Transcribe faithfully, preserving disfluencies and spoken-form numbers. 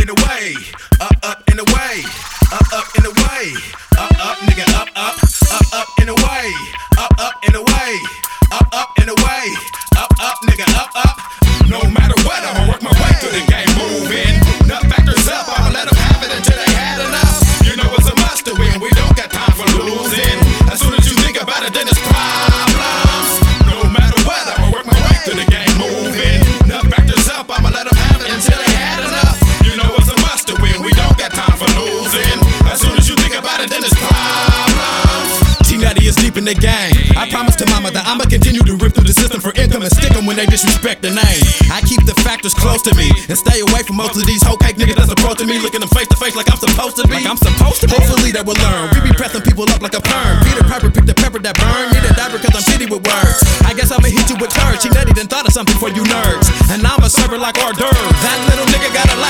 in the way, up, up in the way, up, up in the way, up, up, nigga, up, up, up, up in the way, up, up in the way, up, up in the way, up, up, nigga, up, up. No matter what, I'ma work my way through the game, moving. Nut factors up, I'ma let them have it until they had enough. You know it's a must to win, we don't got time for losing. As soon as you think about it, then it's problems. No matter what, I'ma work my way through the game, moving. Nut factors up, I'ma let them have it until they had enough. You know it's a must to win, we don't got time for losing. As soon as you think about it, then it's problems. T-Nutty is deep in the game. I promise to mama that I'ma continue to rip through the system for income and stick them when they disrespect the name. I keep the factors close to me and stay away from most of these hoe cake niggas that's approaching me, looking them face to face like I'm supposed to be. Like I'm supposed to be. Hopefully they will learn. We be pressing people up like a perm. Peter Piper pick the pepper that burn. Need a diaper cause I'm shitty with words. I guess I'ma hit you with church. T-Nutty done thought of something for you nerds, and I'm a server like hors d'oeuvres. That little nigga got a lot